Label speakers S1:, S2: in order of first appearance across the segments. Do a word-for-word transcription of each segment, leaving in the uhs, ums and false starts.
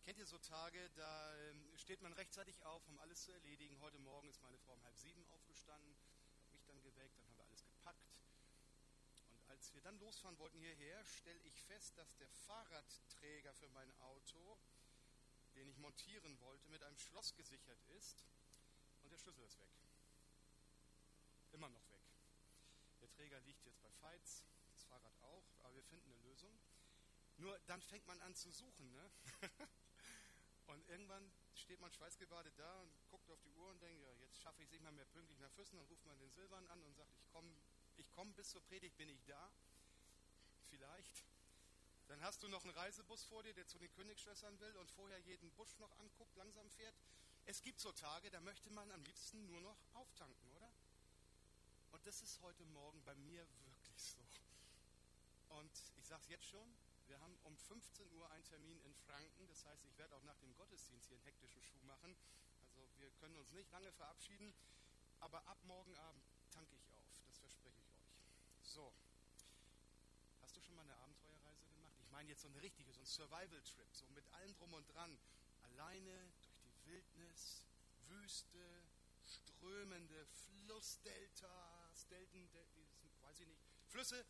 S1: Kennt ihr so Tage, da ähm, steht man rechtzeitig auf, um alles zu erledigen. Heute Morgen ist meine Frau um halb sieben aufgestanden, hat mich dann geweckt, dann haben wir alles gepackt. Und als wir dann losfahren wollten hierher, stelle ich fest, dass der Fahrradträger für mein Auto, den ich montieren wollte, mit einem Schloss gesichert ist und der Schlüssel ist weg. Immer noch weg. Der Träger liegt jetzt bei Veits, das Fahrrad auch, aber wir finden eine Lösung. Nur dann fängt man an zu suchen, ne? Und irgendwann steht man schweißgebadet da und guckt auf die Uhr und denkt, ja, jetzt schaffe ich es nicht mal mehr pünktlich nach Füssen. Dann ruft man den Silvan an und sagt, ich komme ich komm bis zur Predigt, bin ich da. Vielleicht. Dann hast du noch einen Reisebus vor dir, der zu den Königsschlössern will und vorher jeden Busch noch anguckt, langsam fährt. Es gibt so Tage, da möchte man am liebsten nur noch auftanken, oder? Und das ist heute Morgen bei mir wirklich so. Und ich sage es jetzt schon, wir haben um fünfzehn Uhr einen Termin in Franken. Das heißt, ich werde auch nach dem Gottesdienst hier einen hektischen Schuh machen. Also wir können uns nicht lange verabschieden. Aber ab morgen Abend tanke ich auf. Das verspreche ich euch. So. Hast du schon mal eine Abenteuerreise gemacht? Ich meine jetzt so eine richtige, so ein Survival-Trip. So mit allem drum und dran. Alleine durch die Wildnis, Wüste, strömende Flussdeltas, Delten, Del- weiß ich nicht, Flüsse.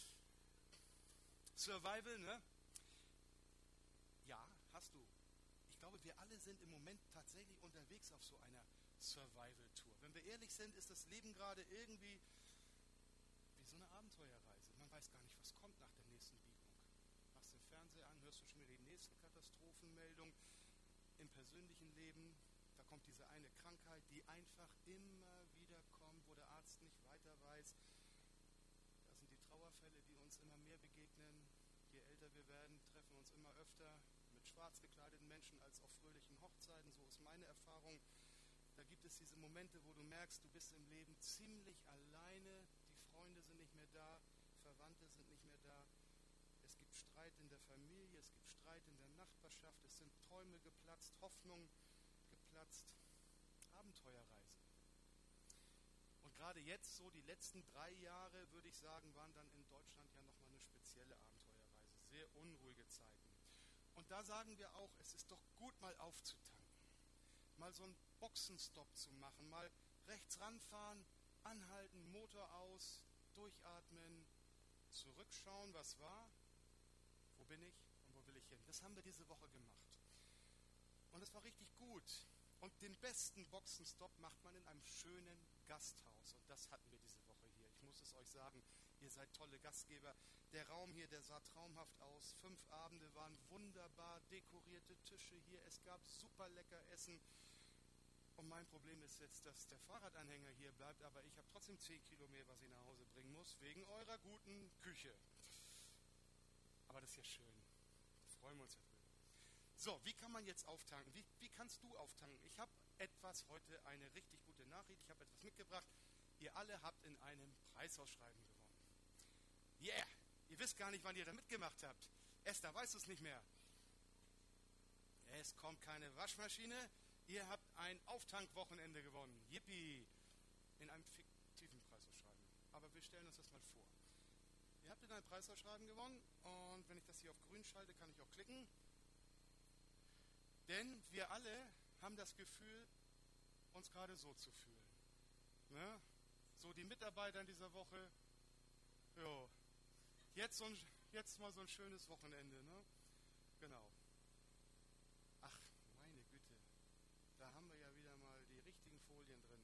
S1: Survival, ne? Ja, hast du. Ich glaube, wir alle sind im Moment tatsächlich unterwegs auf so einer Survival-Tour. Wenn wir ehrlich sind, ist das Leben gerade irgendwie wie so eine Abenteuerreise. Man weiß gar nicht, was kommt nach der nächsten Biegung. Machst den Fernseher an, hörst du schon wieder die nächste Katastrophenmeldung im persönlichen Leben. Da kommt diese eine Krankheit, die einfach immer wieder kommt, wo der Arzt nicht weiter weiß. Das sind die Trauerfälle, die uns immer mehr begegnen. Je älter wir werden, treffen wir uns immer öfter mit schwarz gekleideten Menschen als auf fröhlichen Hochzeiten. So ist meine Erfahrung. Da gibt es diese Momente, wo du merkst, du bist im Leben ziemlich alleine. Die Freunde sind nicht mehr da, Verwandte sind nicht mehr da. Es gibt Streit in der Familie, es gibt Streit in der Nachbarschaft. Es sind Träume geplatzt, Hoffnung geplatzt. Abenteuerreise. Und gerade jetzt, so die letzten drei Jahre, würde ich sagen, waren dann in Deutschland ja nochmal eine spezielle Abenteuerreise. Sehr unruhige Zeiten. Und da sagen wir auch, es ist doch gut, mal aufzutanken. Mal so einen Boxenstopp zu machen. Mal rechts ranfahren, anhalten, Motor aus, durchatmen, zurückschauen, was war, wo bin ich und wo will ich hin. Das haben wir diese Woche gemacht. Und es war richtig gut. Und den besten Boxenstopp macht man in einem schönen Gasthaus. Und das hatten wir diese Woche hier. Ich muss es euch sagen, ihr seid tolle Gastgeber. Der Raum hier, der sah traumhaft aus. Fünf Abende waren wunderbar dekorierte Tische hier. Es gab super lecker Essen. Und mein Problem ist jetzt, dass der Fahrradanhänger hier bleibt. Aber ich habe trotzdem zehn Kilo mehr, was ich nach Hause bringen muss, wegen eurer guten Küche. Aber das ist ja schön. Da freuen wir uns ja drüber. So, wie kann man jetzt auftanken? Wie, wie kannst du auftanken? Ich habe etwas heute, eine richtig gute Nachricht. Ich habe etwas mitgebracht. Ihr alle habt in einem Preisausschreiben gewonnen. Yeah! Ihr wisst gar nicht, wann ihr da mitgemacht habt. Esther, weißt du es nicht mehr? Es kommt keine Waschmaschine. Ihr habt ein Auftankwochenende gewonnen. Yippie! In einem fiktiven Preisausschreiben. Aber wir stellen uns das mal vor. Ihr habt in einem Preisausschreiben gewonnen. Und wenn ich das hier auf grün schalte, kann ich auch klicken. Denn wir alle haben das Gefühl, uns gerade so zu fühlen. Ne? So die Mitarbeiter in dieser Woche, jo, jetzt, so ein, jetzt mal so ein schönes Wochenende. Ne? Genau. Ach, meine Güte, da haben wir ja wieder mal die richtigen Folien drin.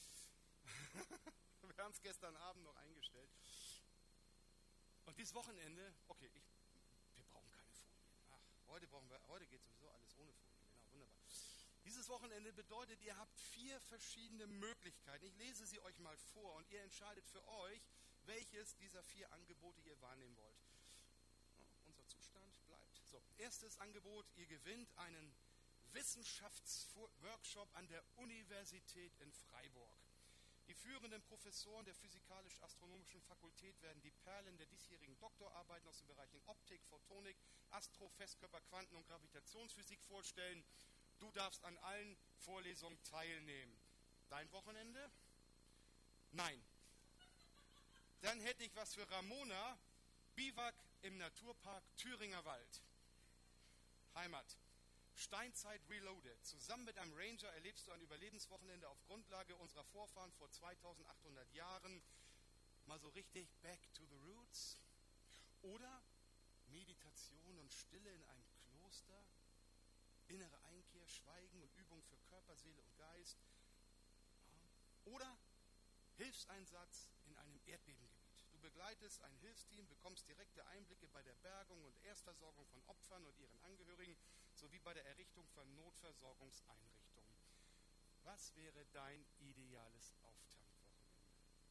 S1: Wir haben es gestern Abend noch eingestellt. Und dieses Wochenende, okay, ich, wir brauchen keine Folien. Ach, heute brauchen wir, heute geht sowieso alles ohne Folien. Genau, wunderbar. Dieses Wochenende bedeutet, ihr habt vier verschiedene Möglichkeiten. Ich lese sie euch mal vor und ihr entscheidet für euch, welches dieser vier Angebote ihr wahrnehmen wollt. Ja, unser Zustand bleibt. So, erstes Angebot, ihr gewinnt einen Wissenschaftsworkshop an der Universität in Freiburg. Die führenden Professoren der Physikalisch-Astronomischen Fakultät werden die Perlen der diesjährigen Doktorarbeiten aus den Bereichen Optik, Photonik, Astro-, Festkörper-, Quanten- und Gravitationsphysik vorstellen. Du darfst an allen Vorlesungen teilnehmen. Dein Wochenende? Nein. Dann hätte ich was für Ramona. Biwak im Naturpark Thüringer Wald. Heimat. Steinzeit Reloaded. Zusammen mit einem Ranger erlebst du ein Überlebenswochenende auf Grundlage unserer Vorfahren vor zweitausendachthundert Jahren. Mal so richtig back to the roots. Oder Meditation und Stille in einem Kloster. Innere Einkehr, Schweigen und Übung für Körper, Seele und Geist. Oder Hilfseinsatz in einem Erdbebengebiet. Du begleitest ein Hilfsteam, bekommst direkte Einblicke bei der Bergung und Erstversorgung von Opfern und ihren Angehörigen sowie bei der Errichtung von Notversorgungseinrichtungen. Was wäre dein ideales Auftankwochenende?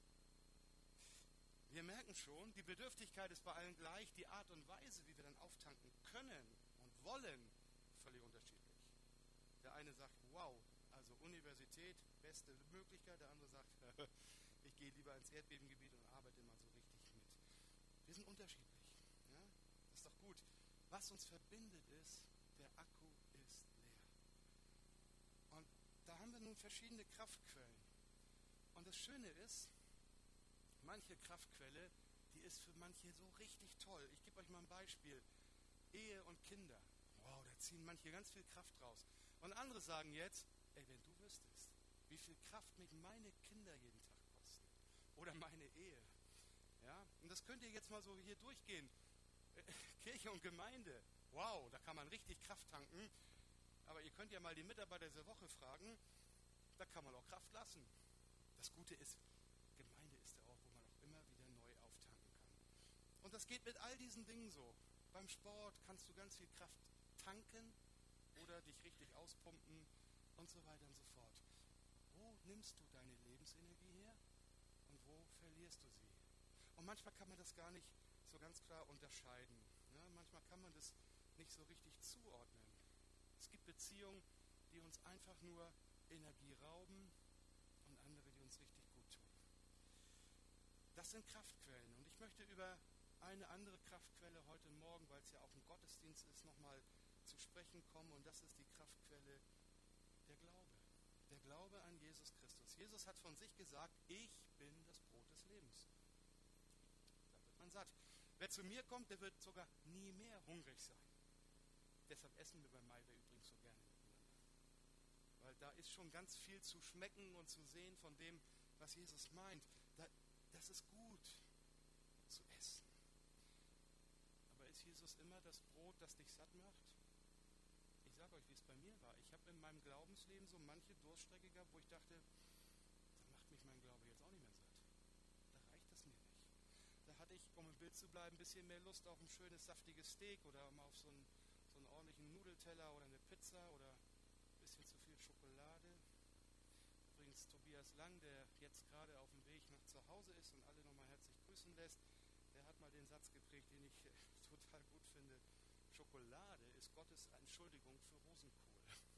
S1: Wir merken schon, die Bedürftigkeit ist bei allen gleich, die Art und Weise, wie wir dann auftanken können und wollen, völlig unterschiedlich. Der eine sagt, wow, also Universität, beste Möglichkeit, der andere sagt, ich gehe lieber ins Erdbebengebiet und arbeite mal so richtig mit. Wir sind unterschiedlich. Ja? Das ist doch gut. Was uns verbindet ist, der Akku ist leer. Und da haben wir nun verschiedene Kraftquellen. Und das Schöne ist, manche Kraftquelle, die ist für manche so richtig toll. Ich gebe euch mal ein Beispiel. Ehe und Kinder. Wow, da ziehen manche ganz viel Kraft raus. Und andere sagen jetzt, ey, wenn du wüsstest, wie viel Kraft mich meine Kinder jeden Tag kosten. Oder meine Ehe. Ja? Und das könnt ihr jetzt mal so hier durchgehen. Kirche und Gemeinde. Wow, da kann man richtig Kraft tanken. Aber ihr könnt ja mal die Mitarbeiter dieser Woche fragen. Da kann man auch Kraft lassen. Das Gute ist, Gemeinde ist der Ort, wo man auch immer wieder neu auftanken kann. Und das geht mit all diesen Dingen so. Beim Sport kannst du ganz viel Kraft tanken oder dich richtig auspumpen und so weiter und so fort. Wo nimmst du deine Lebensenergie her und wo verlierst du sie? Und manchmal kann man das gar nicht so ganz klar unterscheiden. Ne? Manchmal kann man das nicht so richtig zuordnen. Es gibt Beziehungen, die uns einfach nur Energie rauben und andere, die uns richtig gut tun. Das sind Kraftquellen. Und ich möchte über eine andere Kraftquelle heute Morgen, weil es ja auch ein Gottesdienst ist, nochmal zu sprechen kommen. Und das ist die Kraftquelle der Glaube. Der Glaube an Jesus Christus. Jesus hat von sich gesagt, ich bin das Brot des Lebens. Da wird man satt. Wer zu mir kommt, der wird sogar nie mehr hungrig sein. Deshalb essen wir bei Maiwe übrigens so gerne miteinander. Weil da ist schon ganz viel zu schmecken und zu sehen von dem, was Jesus meint. Da, das ist gut zu essen. Aber ist Jesus immer das Brot, das dich satt macht? Ich sage euch, wie es bei mir war. Ich habe in meinem Glaubensleben so manche Durststrecke gehabt, wo ich dachte, da macht mich mein Glaube jetzt auch nicht mehr satt. Da reicht es mir nicht. Da hatte ich, um im Bild zu bleiben, ein bisschen mehr Lust auf ein schönes, saftiges Steak oder mal auf so einen, so einen ordentlichen Nudelteller oder eine Pizza oder ein bisschen zu viel Schokolade. Übrigens Tobias Lang, der jetzt gerade auf dem Weg nach zu Hause ist und alle nochmal herzlich grüßen lässt, der hat mal den Satz geprägt, den ich total gut finde. Schokolade ist Gottes Entschuldigung für Rosenkohl.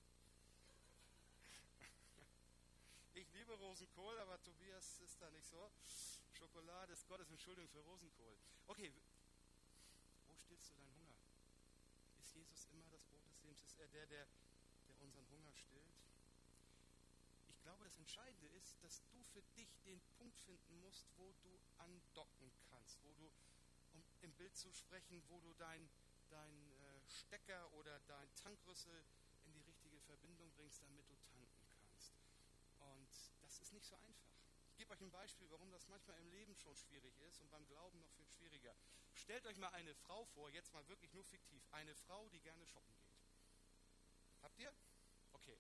S1: Ich liebe Rosenkohl, aber Tobias ist da nicht so. Schokolade ist Gottes Entschuldigung für Rosenkohl. Okay, wo stillst du deinen Hunger? Ist Jesus immer das Brot des Lebens? Ist er der, der, der unseren Hunger stillt? Ich glaube, das Entscheidende ist, dass du für dich den Punkt finden musst, wo du andocken kannst, wo du, um im Bild zu sprechen, wo du dein dein äh, Stecker oder dein Tankrüssel in die richtige Verbindung bringst, damit du tanken kannst. Und das ist nicht so einfach. Ich gebe euch ein Beispiel, warum das manchmal im Leben schon schwierig ist und beim Glauben noch viel schwieriger. Stellt euch mal eine Frau vor, jetzt mal wirklich nur fiktiv, eine Frau, die gerne shoppen geht. Habt ihr? Okay.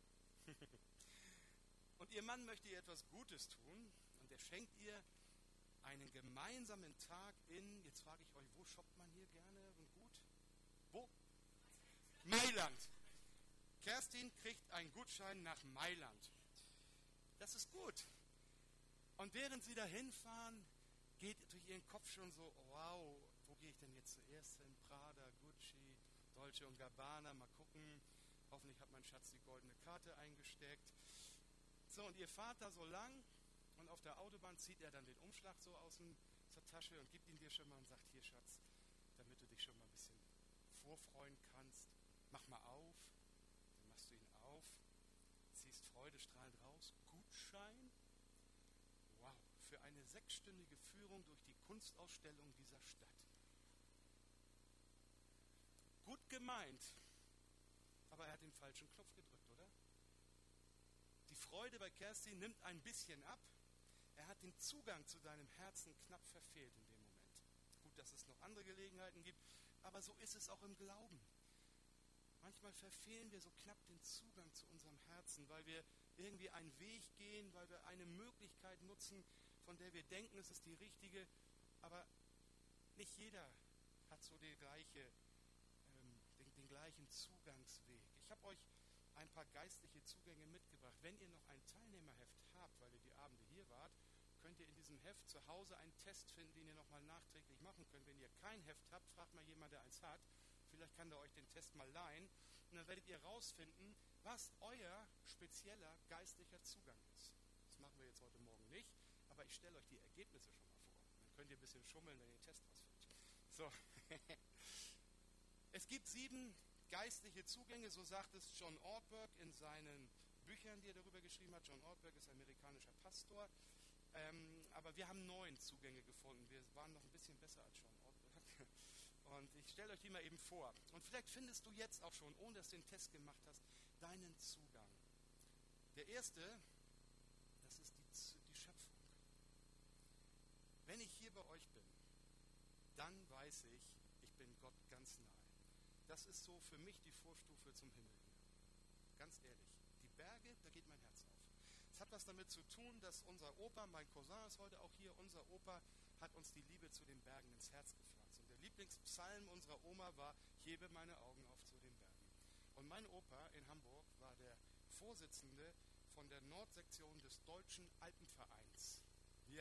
S1: Und ihr Mann möchte ihr etwas Gutes tun und er schenkt ihr einen gemeinsamen Tag in, jetzt frage ich euch, wo shoppt man hier gerne und gut? Wo? Mailand. Kerstin kriegt einen Gutschein nach Mailand. Das ist gut. Und während sie da hinfahren, geht durch ihren Kopf schon so, wow, wo gehe ich denn jetzt zuerst hin? Prada, Gucci, Dolce und Gabbana, mal gucken. Hoffentlich hat mein Schatz die goldene Karte eingesteckt. So, und ihr fahrt da so lang. Und auf der Autobahn zieht er dann den Umschlag so aus dem, aus der Tasche und gibt ihn dir schon mal und sagt, hier Schatz, damit du dich schon mal ein bisschen vorfreuen kannst, mach mal auf. Dann machst du ihn auf, ziehst freudestrahlend raus. Gutschein? Wow, für eine sechsstündige Führung durch die Kunstausstellung dieser Stadt. Gut gemeint, aber er hat den falschen Knopf gedrückt, oder? Die Freude bei Kerstin nimmt ein bisschen ab. Er hat den Zugang zu deinem Herzen knapp verfehlt in dem Moment. Gut, dass es noch andere Gelegenheiten gibt, aber so ist es auch im Glauben. Manchmal verfehlen wir so knapp den Zugang zu unserem Herzen, weil wir irgendwie einen Weg gehen, weil wir eine Möglichkeit nutzen, von der wir denken, es ist die richtige, aber nicht jeder hat so die gleiche, ähm, den, den gleichen Zugangsweg. Ich habe euch ein paar geistliche Zugänge mitgebracht. Wenn ihr noch ein Teilnehmerheft habt, weil ihr die Abende hier wart, könnt ihr in diesem Heft zu Hause einen Test finden, den ihr nochmal nachträglich machen könnt. Wenn ihr kein Heft habt, fragt mal jemand, der eins hat. Vielleicht kann der euch den Test mal leihen. Und dann werdet ihr rausfinden, was euer spezieller geistlicher Zugang ist. Das machen wir jetzt heute Morgen nicht, aber ich stelle euch die Ergebnisse schon mal vor. Dann könnt ihr ein bisschen schummeln, wenn ihr den Test ausfüllt. So. Es gibt sieben geistliche Zugänge, so sagt es John Ortberg in seinen Büchern, die er darüber geschrieben hat. John Ortberg ist amerikanischer Pastor. Ähm, aber wir haben neun Zugänge gefunden. Wir waren noch ein bisschen besser als John Ortberg. Und ich stelle euch die mal eben vor. Und vielleicht findest du jetzt auch schon, ohne dass du den Test gemacht hast, deinen Zugang. Der erste, das ist die, die Schöpfung. Wenn ich hier bei euch bin, dann weiß ich, ich bin Gott ganz nahe. Das ist so für mich die Vorstufe zum Himmel hier. Ganz ehrlich. Die Berge, da geht mein Herz auf. Es hat was damit zu tun, dass unser Opa, mein Cousin ist heute auch hier, unser Opa hat uns die Liebe zu den Bergen ins Herz gepflanzt. Und der Lieblingspsalm unserer Oma war, ich hebe meine Augen auf zu den Bergen. Und mein Opa in Hamburg war der Vorsitzende von der Nordsektion des Deutschen Alpenvereins. Ja,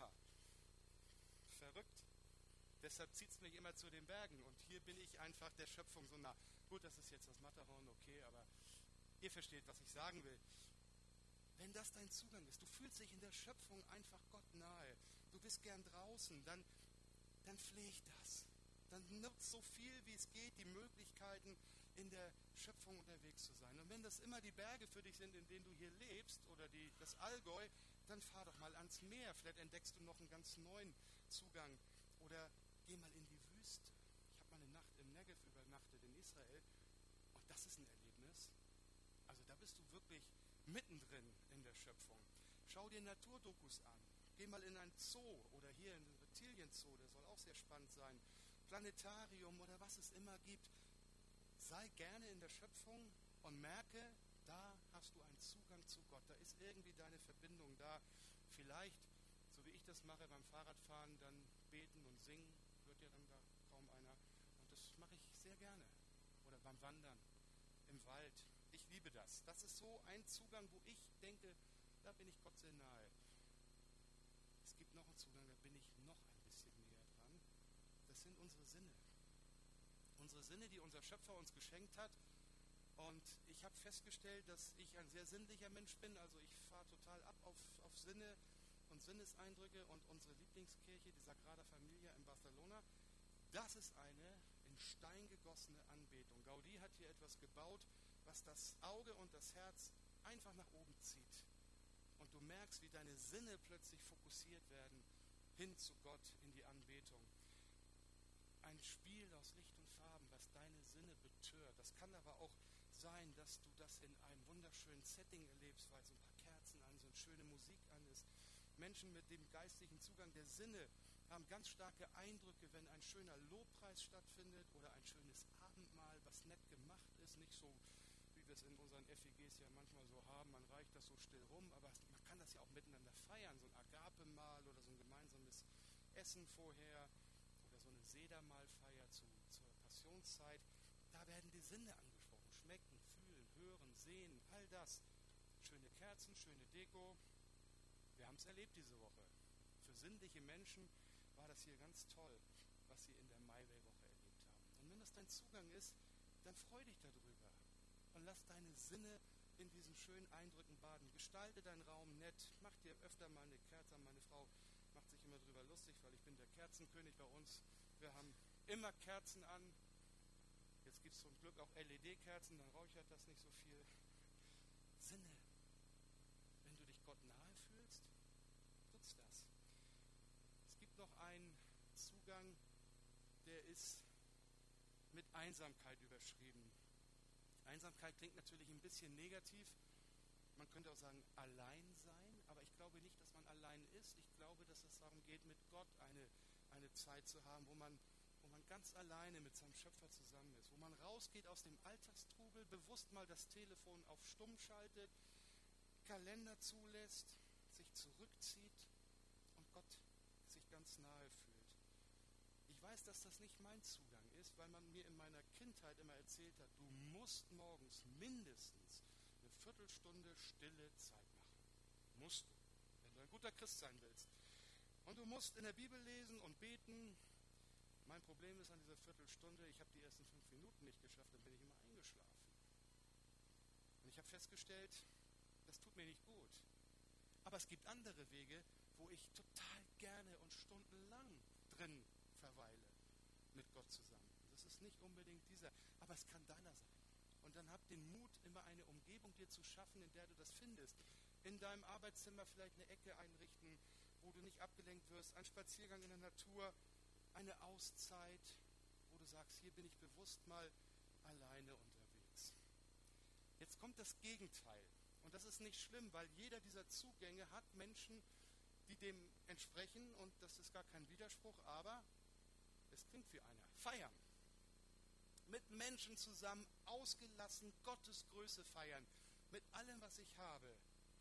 S1: verrückt. Deshalb zieht es mich immer zu den Bergen. Und hier bin ich einfach der Schöpfung so nah. Gut, das ist jetzt das Matterhorn, okay, aber ihr versteht, was ich sagen will. Wenn das dein Zugang ist, du fühlst dich in der Schöpfung einfach Gott nahe, du bist gern draußen, dann, dann pfleg das. Dann nutzt so viel, wie es geht, die Möglichkeiten, in der Schöpfung unterwegs zu sein. Und wenn das immer die Berge für dich sind, in denen du hier lebst, oder die, das Allgäu, dann fahr doch mal ans Meer. Vielleicht entdeckst du noch einen ganz neuen Zugang. Oder geh mal in die Wüste. Ich habe mal eine Nacht im Negev übernachtet in Israel. Und das ist ein Erlebnis. Also da bist du wirklich mittendrin in der Schöpfung. Schau dir Naturdokus an. Geh mal in ein Zoo oder hier in den Reptilienzoo, der soll auch sehr spannend sein. Planetarium oder was es immer gibt. Sei gerne in der Schöpfung und merke, da hast du einen Zugang zu Gott. Da ist irgendwie deine Verbindung da. Vielleicht, so wie ich das mache beim Fahrradfahren, dann beten und singen, hört ja dann da kaum einer. Und das mache ich sehr gerne. Oder beim Wandern, im Wald. Ich liebe das. Das ist so ein Zugang, wo ich denke, da bin ich Gott sehr nahe. Es gibt noch einen Zugang, da bin ich noch ein bisschen näher dran. Das sind unsere Sinne. Unsere Sinne, die unser Schöpfer uns geschenkt hat. Und ich habe festgestellt, dass ich ein sehr sinnlicher Mensch bin. Also ich fahre total ab auf, auf Sinne und Sinneseindrücke. Und unsere Lieblingskirche, die Sagrada Familia in Barcelona, das ist eine in Stein gegossene Anbetung. Gaudí hat hier etwas gebaut, was das Auge und das Herz einfach nach oben zieht. Und du merkst, wie deine Sinne plötzlich fokussiert werden hin zu Gott in die Anbetung. Ein Spiel aus Licht und Farben, was deine Sinne betört. Das kann aber auch sein, dass du das in einem wunderschönen Setting erlebst, weil so ein paar Kerzen an, so eine schöne Musik an ist. Menschen mit dem geistlichen Zugang der Sinne haben ganz starke Eindrücke, wenn ein schöner Lobpreis stattfindet oder ein schönes Abendmahl, was nett gemacht ist, nicht so, wie wir es in unseren F E Gs ja manchmal so haben, man reicht das so still rum, aber man kann das ja auch miteinander feiern, so ein Agape-Mahl oder so ein gemeinsames Essen vorher oder so eine Sedermahlfeier zu, zur Passionszeit. Da werden die Sinne angesprochen, schmecken, fühlen, hören, sehen, all das. Schöne Kerzen, schöne Deko. Wir haben es erlebt diese Woche. Für sinnliche Menschen war das hier ganz toll, was sie in der Maiway-Woche erlebt haben. Und wenn das dein Zugang ist, dann freu dich darüber und lass deine Sinne in diesen schönen Eindrücken baden. Gestalte deinen Raum nett, mach dir öfter mal eine Kerze an. Meine Frau macht sich immer drüber lustig, weil ich bin der Kerzenkönig bei uns. Wir haben immer Kerzen an. Jetzt gibt es zum Glück auch L E D-Kerzen, dann räuchert das nicht so viel. Sinne. Wenn du dich Gott nahe fühlst, nutzt das. Es gibt noch einen Zugang, der ist mit Einsamkeit überschrieben. Einsamkeit klingt natürlich ein bisschen negativ. Man könnte auch sagen, allein sein, aber ich glaube nicht, dass man allein ist. Ich glaube, dass es darum geht, mit Gott eine, eine Zeit zu haben, wo man, wo man ganz alleine mit seinem Schöpfer zusammen ist, wo man rausgeht aus dem Alltagstrubel, bewusst mal das Telefon auf Stumm schaltet, Kalender zulässt, sich zurückzieht und Gott sich ganz nahe fühlt. Ich weiß, dass das nicht mein Zugang ist, weil man mir in meiner Kindheit immer erzählt hat, du musst morgens mindestens eine Viertelstunde stille Zeit machen. Musst du, wenn du ein guter Christ sein willst. Und du musst in der Bibel lesen und beten. Mein Problem ist an dieser Viertelstunde, ich habe die ersten fünf Minuten nicht geschafft, dann bin ich immer eingeschlafen. Und ich habe festgestellt, das tut mir nicht gut. Aber es gibt andere Wege, wo ich total gerne und stundenlang drin verweile mit Gott zusammen. Das ist nicht unbedingt dieser, aber es kann deiner sein. Und dann hab den Mut, immer eine Umgebung dir zu schaffen, in der du das findest. In deinem Arbeitszimmer vielleicht eine Ecke einrichten, wo du nicht abgelenkt wirst, ein Spaziergang in der Natur, eine Auszeit, wo du sagst, hier bin ich bewusst mal alleine unterwegs. Jetzt kommt das Gegenteil. Und das ist nicht schlimm, weil jeder dieser Zugänge hat Menschen, die dem entsprechen. Und das ist gar kein Widerspruch, aber es klingt wie einer. Feiern. Mit Menschen zusammen, ausgelassen, Gottes Größe feiern. Mit allem, was ich habe.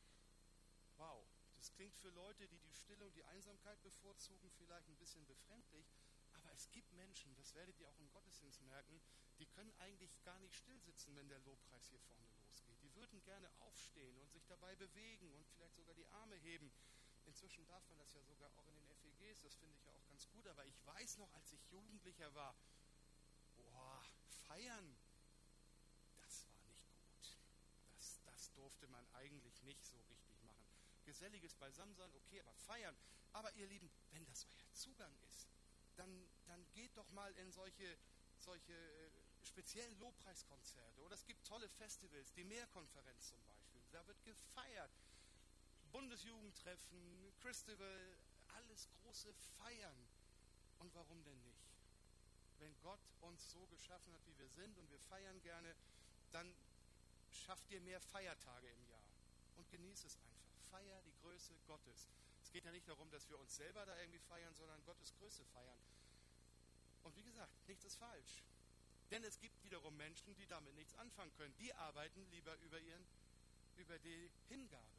S1: Wow, das klingt für Leute, die die Stille und die Einsamkeit bevorzugen, vielleicht ein bisschen befremdlich. Aber es gibt Menschen, das werdet ihr auch im Gottesdienst merken, die können eigentlich gar nicht still sitzen, wenn der Lobpreis hier vorne losgeht. Die würden gerne aufstehen und sich dabei bewegen und vielleicht sogar die Arme heben. Inzwischen darf man das ja sogar auch in den F E Gs, das finde ich ja auch ganz gut. Aber ich weiß noch, als ich Jugendlicher war, boah, feiern, das war nicht gut. Das, das durfte man eigentlich nicht so richtig machen. Geselliges Beisammensein, okay, aber feiern. Aber ihr Lieben, wenn das euer Zugang ist, dann, dann geht doch mal in solche, solche äh, speziellen Lobpreiskonzerte. Oder es gibt tolle Festivals, die Mehrkonferenz zum Beispiel. Da wird gefeiert. Bundesjugendtreffen, Christival, alles große Feiern. Und warum denn nicht? Wenn Gott uns so geschaffen hat, wie wir sind und wir feiern gerne, dann schafft ihr mehr Feiertage im Jahr. Und genießt es einfach. Feier die Größe Gottes. Es geht ja nicht darum, dass wir uns selber da irgendwie feiern, sondern Gottes Größe feiern. Und wie gesagt, nichts ist falsch. Denn es gibt wiederum Menschen, die damit nichts anfangen können. Die arbeiten lieber über, ihren, über die Hingabe.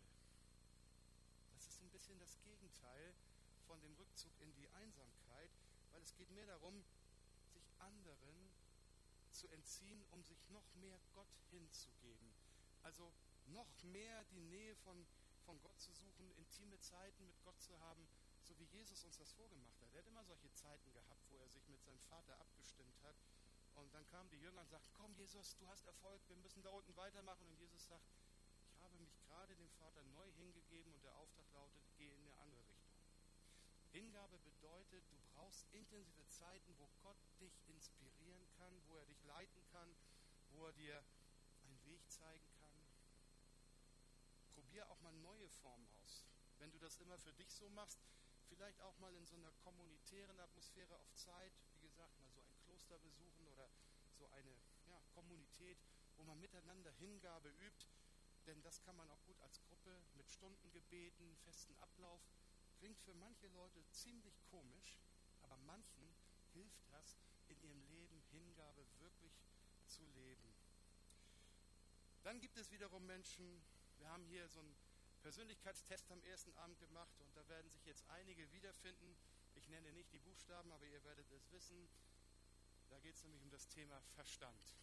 S1: Das ist ein bisschen das Gegenteil von dem Rückzug in die Einsamkeit, weil es geht mehr darum, sich anderen zu entziehen, um sich noch mehr Gott hinzugeben. Also noch mehr die Nähe von, von Gott zu suchen, intime Zeiten mit Gott zu haben, so wie Jesus uns das vorgemacht hat. Er hat immer solche Zeiten gehabt, wo er sich mit seinem Vater abgestimmt hat. Und dann kamen die Jünger und sagten, komm Jesus, du hast Erfolg, wir müssen da unten weitermachen. Und Jesus sagt, ich habe mich gerade dem Vater neu hingegeben und der Auftrag lautet, geh in eine andere Richtung. Hingabe bedeutet, du brauchst intensive Zeiten, wo Gott dich inspirieren kann, wo er dich leiten kann, wo er dir einen Weg zeigen kann. Probier auch mal neue Formen aus. Wenn du das immer für dich so machst, vielleicht auch mal in so einer kommunitären Atmosphäre auf Zeit, wie gesagt, mal so ein Kloster besuchen oder so eine ja, Kommunität, wo man miteinander Hingabe übt, denn das kann man auch gut als Gruppe mit Stundengebeten, festen Ablauf. Klingt für manche Leute ziemlich komisch, aber manchen hilft das, in ihrem Leben Hingabe wirklich zu leben. Dann gibt es wiederum Menschen, wir haben hier so einen Persönlichkeitstest am ersten Abend gemacht und da werden sich jetzt einige wiederfinden. Ich nenne nicht die Buchstaben, aber ihr werdet es wissen. Da geht es nämlich um das Thema Verstand.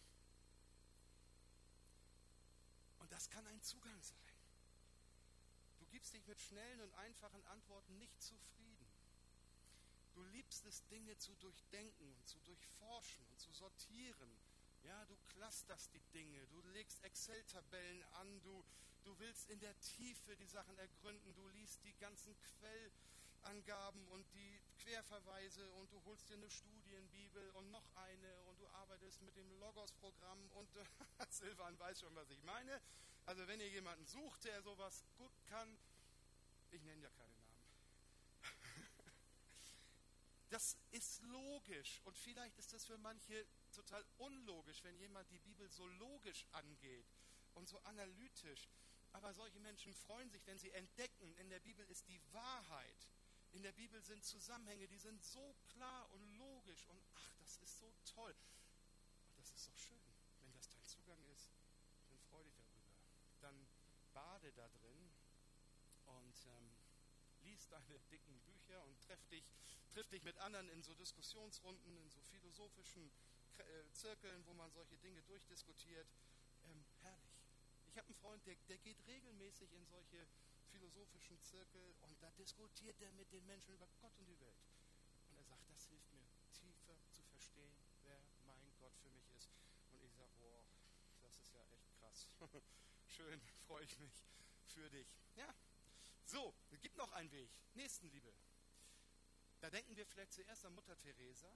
S1: Und das kann ein Zugang sein. Du gibst dich mit schnellen und einfachen Antworten nicht zufrieden. Du liebst es, Dinge zu durchdenken und zu durchforschen und zu sortieren. Ja, du clusterst die Dinge, du legst Excel-Tabellen an, du, du willst in der Tiefe die Sachen ergründen, du liest die ganzen Quellangaben und die Querverweise und du holst dir eine Studienbibel und noch eine und du arbeitest mit dem Logos-Programm und äh, Silvan weiß schon, was ich meine. Also wenn ihr jemanden sucht, der sowas gut kann, ich nenne ja keine Namen. Das ist logisch und vielleicht ist das für manche total unlogisch, wenn jemand die Bibel so logisch angeht und so analytisch. Aber solche Menschen freuen sich, wenn sie entdecken, in der Bibel ist die Wahrheit. In der Bibel sind Zusammenhänge, die sind so klar und logisch und ach, das ist so toll. Und das ist doch schön, wenn das dein Zugang ist, dann freu dich darüber. Dann bade da drin und ähm, lies deine dicken Bücher und treff dich, triff dich mit anderen in so Diskussionsrunden, in so philosophischen äh, Zirkeln, wo man solche Dinge durchdiskutiert. Ähm, herrlich. Ich habe einen Freund, der, der geht regelmäßig in solche philosophischen Zirkel und da diskutiert er mit den Menschen über Gott und die Welt. Und er sagt, das hilft mir tiefer zu verstehen, wer mein Gott für mich ist. Und ich sage, boah, das ist ja echt krass. Schön, freue ich mich für dich. Ja, so, es gibt noch einen Weg, Nächstenliebe. Da denken wir vielleicht zuerst an Mutter Teresa.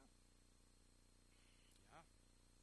S1: Ja,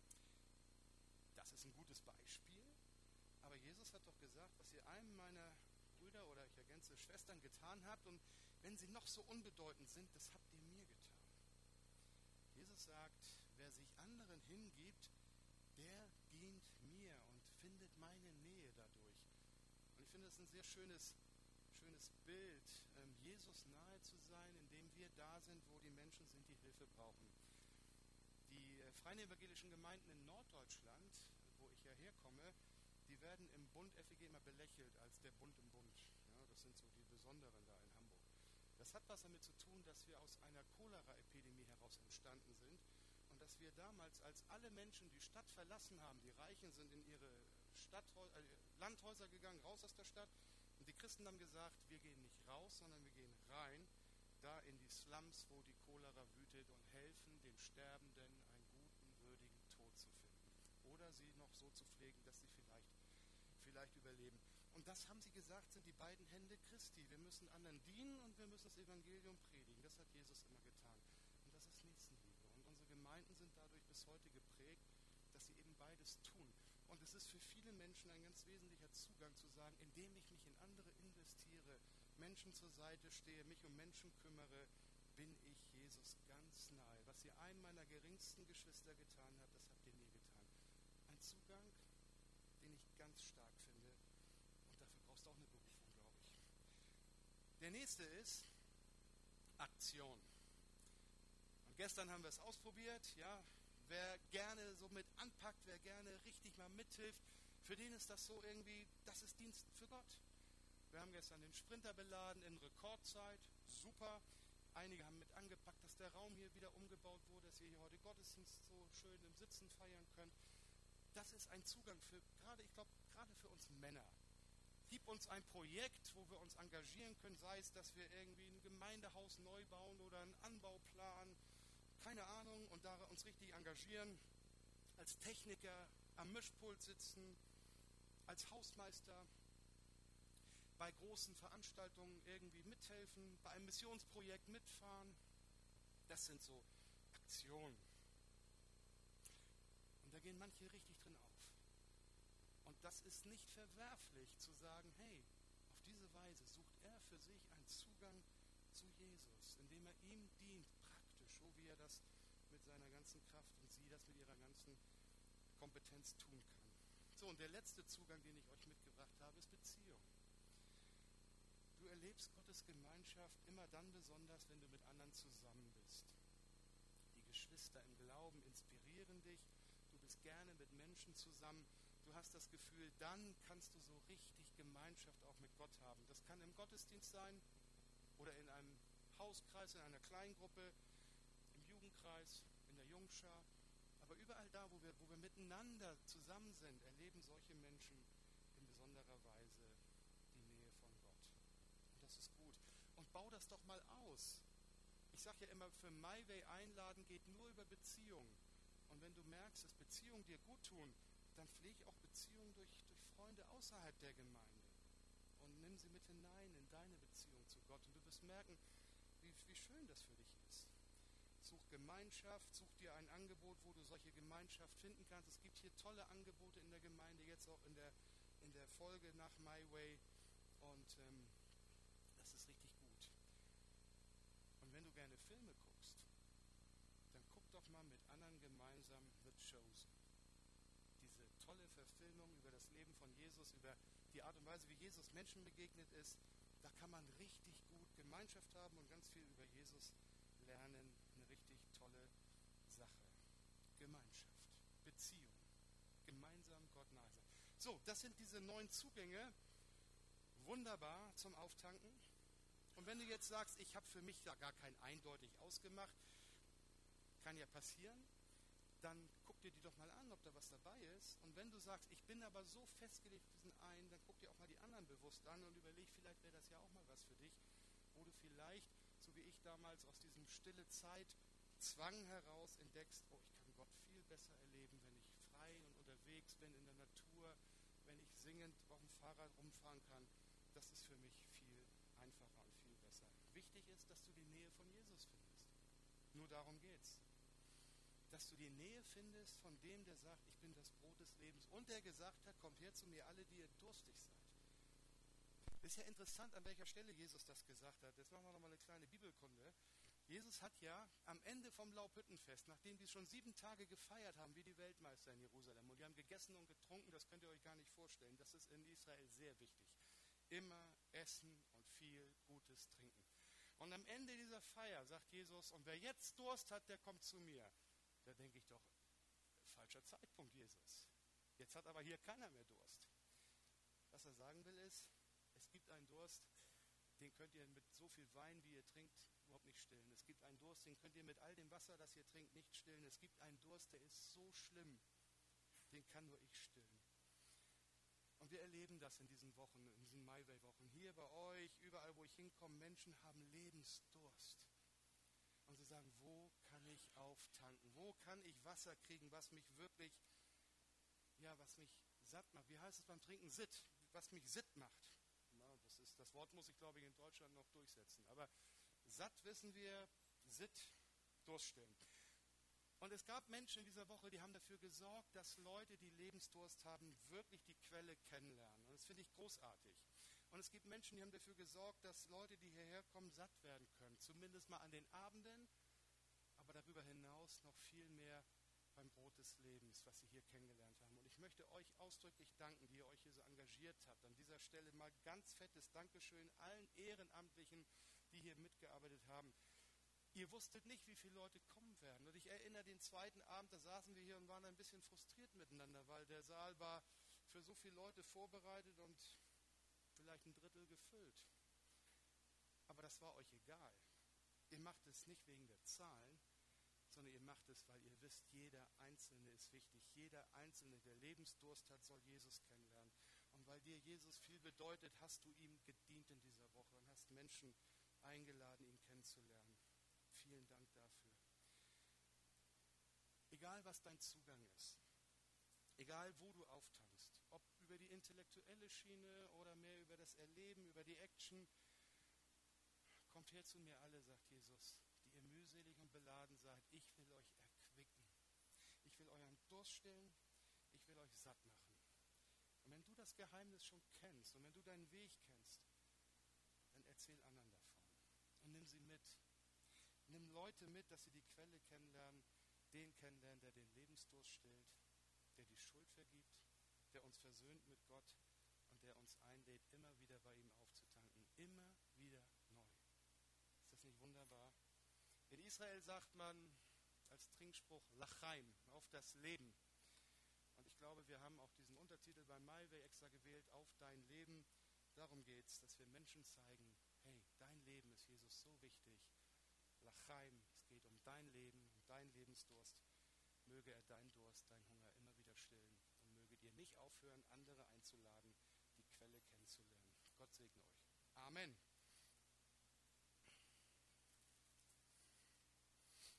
S1: das ist ein gutes Beispiel. Aber Jesus hat doch gesagt, was ihr einem meiner Brüder oder ich ergänze Schwestern getan habt und wenn sie noch so unbedeutend sind, das habt ihr mir getan. Jesus sagt, wer sich anderen hingibt, der dient mir und findet meine Nähe dadurch. Und ich finde das ein sehr schönes, schönes Bild, ähm, Jesus nahe zu sein, indem wir da sind, wo die Menschen sind, die Hilfe brauchen. Die äh, freien evangelischen Gemeinden in Norddeutschland, wo ich ja herkomme, die werden im Bund F E G immer belächelt als der Bund im Bund. Ja, das sind so die Besonderen da in Hamburg. Das hat was damit zu tun, dass wir aus einer Cholera-Epidemie heraus entstanden sind und dass wir damals, als alle Menschen die Stadt verlassen haben, die Reichen sind in ihre Stadthäuser, äh, Landhäuser gegangen, raus aus der Stadt, und die Christen haben gesagt, wir gehen nicht raus, sondern wir gehen rein, da in die Slums, wo die Cholera wütet und helfen den Sterbenden einen guten, würdigen Tod zu finden. Oder sie noch so zu pflegen, dass sie vielleicht, vielleicht überleben. Und das haben sie gesagt, sind die beiden Hände Christi. Wir müssen anderen dienen und wir müssen das Evangelium predigen. Das hat Jesus immer getan. Und das ist Nächstenliebe. Und unsere Gemeinden sind dadurch bis heute geprägt, dass sie eben beides tun. Und es ist für viele Menschen ein ganz wesentlicher Zugang zu sagen, indem ich mich in andere investiere, Menschen zur Seite stehe, mich um Menschen kümmere, bin ich Jesus ganz nahe. Was ihr einem meiner geringsten Geschwister getan habt, das habt ihr mir getan. Ein Zugang, den ich ganz stark finde. Und dafür brauchst du auch eine Berufung, glaube ich. Der nächste ist Aktion. Und gestern haben wir es ausprobiert, ja. Wer gerne so mit anpackt, wer gerne richtig mal mithilft, für den ist das so irgendwie, das ist Dienst für Gott. Wir haben gestern den Sprinter beladen in Rekordzeit, super. Einige haben mit angepackt, dass der Raum hier wieder umgebaut wurde, dass ihr hier heute Gottesdienst so schön im Sitzen feiern könnt. Das ist ein Zugang für, gerade, ich glaube, gerade für uns Männer. Gib uns ein Projekt, wo wir uns engagieren können, sei es, dass wir irgendwie ein Gemeindehaus neu bauen oder einen Anbauplan, keine Ahnung, und da uns richtig engagieren, als Techniker am Mischpult sitzen, als Hausmeister, bei großen Veranstaltungen irgendwie mithelfen, bei einem Missionsprojekt mitfahren. Das sind so Aktionen. Und da gehen manche richtig drin auf. Und das ist nicht verwerflich zu sagen, hey, auf diese Weise sucht er für sich einen Zugang zu Jesus, indem er ihm dient, praktisch, so wie er das mit seiner ganzen Kraft und sie das mit ihrer ganzen Kompetenz tun kann. So, und der letzte Zugang, den ich euch mitgebracht habe, ist Beziehung. Du erlebst Gottes Gemeinschaft immer dann besonders, wenn du mit anderen zusammen bist. Die Geschwister im Glauben inspirieren dich, du bist gerne mit Menschen zusammen, du hast das Gefühl, dann kannst du so richtig Gemeinschaft auch mit Gott haben. Das kann im Gottesdienst sein oder in einem Hauskreis, in einer Kleingruppe, im Jugendkreis, in der Jungschar, aber überall da, wo wir, wo wir miteinander zusammen sind, erleben solche Menschen in besonderer Weise die Nähe von Gott. Und das ist gut. Und bau das doch mal aus. Ich sage ja immer, für MyWay einladen geht nur über Beziehungen. Und wenn du merkst, dass Beziehungen dir gut tun, dann pflege auch Beziehungen durch, durch Freunde außerhalb der Gemeinde. Und nimm sie mit hinein in deine Beziehung zu Gott. Und du wirst merken, wie, wie schön das für dich ist. Such Gemeinschaft, such dir ein Angebot, wo du solche Gemeinschaft finden kannst. Es gibt hier tolle Angebote in der Gemeinde, jetzt auch in der, in der Folge nach MyWay. Und ähm, das ist richtig gut. Und wenn du gerne Filme guckst, gemeinsam The Chosen. Diese tolle Verfilmung über das Leben von Jesus, über die Art und Weise, wie Jesus Menschen begegnet ist, da kann man richtig gut Gemeinschaft haben und ganz viel über Jesus lernen. Eine richtig tolle Sache. Gemeinschaft, Beziehung, gemeinsam Gott nahe sein. So, das sind diese neun Zugänge. Wunderbar zum Auftanken. Und wenn du jetzt sagst, ich habe für mich da gar kein eindeutig ausgemacht, kann ja passieren, dann guck dir die doch mal an, ob da was dabei ist. Und wenn du sagst, ich bin aber so festgelegt auf diesen einen, dann guck dir auch mal die anderen bewusst an und überleg, vielleicht wäre das ja auch mal was für dich, wo du vielleicht, so wie ich damals, aus diesem stille Zeit Zwang heraus entdeckst, oh, ich kann Gott viel besser erleben, wenn ich frei und unterwegs bin in der Natur, wenn ich singend auf dem Fahrrad rumfahren kann. Das ist für mich viel einfacher und viel besser. Wichtig ist, dass du die Nähe von Jesus findest. Nur darum geht's. Dass du die Nähe findest von dem, der sagt, ich bin das Brot des Lebens. Und der gesagt hat, kommt her zu mir alle, die ihr durstig seid. Ist ja interessant, an welcher Stelle Jesus das gesagt hat. Jetzt machen wir nochmal eine kleine Bibelkunde. Jesus hat ja am Ende vom Laubhüttenfest, nachdem die schon sieben Tage gefeiert haben, wie die Weltmeister in Jerusalem, und die haben gegessen und getrunken, das könnt ihr euch gar nicht vorstellen. Das ist in Israel sehr wichtig. Immer essen und viel Gutes trinken. Und am Ende dieser Feier sagt Jesus, und wer jetzt Durst hat, der kommt zu mir. Da denke ich doch, falscher Zeitpunkt, Jesus. Jetzt hat aber hier keiner mehr Durst. Was er sagen will ist, es gibt einen Durst, den könnt ihr mit so viel Wein, wie ihr trinkt, überhaupt nicht stillen. Es gibt einen Durst, den könnt ihr mit all dem Wasser, das ihr trinkt, nicht stillen. Es gibt einen Durst, der ist so schlimm, den kann nur ich stillen. Und wir erleben das in diesen Wochen, in diesen Maiway-Wochen. Hier bei euch, überall, wo ich hinkomme, Menschen haben Lebensdurst. Und sie sagen, wo kann ich auftanken? Wo kann ich Wasser kriegen, was mich wirklich, ja, was mich satt macht? Wie heißt es beim Trinken? Sitt. Was mich sitt macht. Na, das ist, das Wort muss ich, glaube ich, in Deutschland noch durchsetzen. Aber satt wissen wir, sitt, Durst stillen. Und es gab Menschen in dieser Woche, die haben dafür gesorgt, dass Leute, die Lebensdurst haben, wirklich die Quelle kennenlernen. Und das finde ich großartig. Und es gibt Menschen, die haben dafür gesorgt, dass Leute, die hierher kommen, satt werden können. Zumindest mal an den Abenden, aber darüber hinaus noch viel mehr beim Brot des Lebens, was sie hier kennengelernt haben. Und ich möchte euch ausdrücklich danken, die ihr euch hier so engagiert habt. An dieser Stelle mal ganz fettes Dankeschön allen Ehrenamtlichen, die hier mitgearbeitet haben. Ihr wusstet nicht, wie viele Leute kommen werden. Und ich erinnere den zweiten Abend, da saßen wir hier und waren ein bisschen frustriert miteinander, weil der Saal war für so viele Leute vorbereitet und vielleicht ein Drittel gefüllt. Aber das war euch egal. Ihr macht es nicht wegen der Zahlen, sondern ihr macht es, weil ihr wisst, jeder Einzelne ist wichtig. Jeder Einzelne, der Lebensdurst hat, soll Jesus kennenlernen. Und weil dir Jesus viel bedeutet, hast du ihm gedient in dieser Woche und hast Menschen eingeladen, ihn kennenzulernen. Vielen Dank dafür. Egal, was dein Zugang ist, egal, wo du auftankst, ob über die intellektuelle Schiene oder mehr über das Erleben, über die Action, kommt her zu mir alle, sagt Jesus, die ihr mühselig und beladen seid. Ich will euch erquicken. Ich will euren Durst stillen. Ich will euch satt machen. Und wenn du das Geheimnis schon kennst und wenn du deinen Weg kennst, dann erzähl anderen davon. Und nimm sie mit. Nimm Leute mit, dass sie die Quelle kennenlernen, den kennenlernen, der den Lebensdurst stillt, der die Schuld vergibt, der uns versöhnt mit Gott und der uns einlädt, immer wieder bei ihm aufzutanken. Immer wieder neu. Ist das nicht wunderbar? In Israel sagt man als Trinkspruch Lachaim, auf das Leben. Und ich glaube, wir haben auch diesen Untertitel beim Maiway extra gewählt, auf dein Leben. Darum geht es, dass wir Menschen zeigen, hey, dein Leben ist Jesus so wichtig. Lachaim, es geht um dein Leben, um deinen Lebensdurst. Möge er deinen Durst, deinen Hunger immer wieder stillen und möge dir nicht aufhören, andere einzuladen, die Quelle kennenzulernen. Gott segne euch. Amen.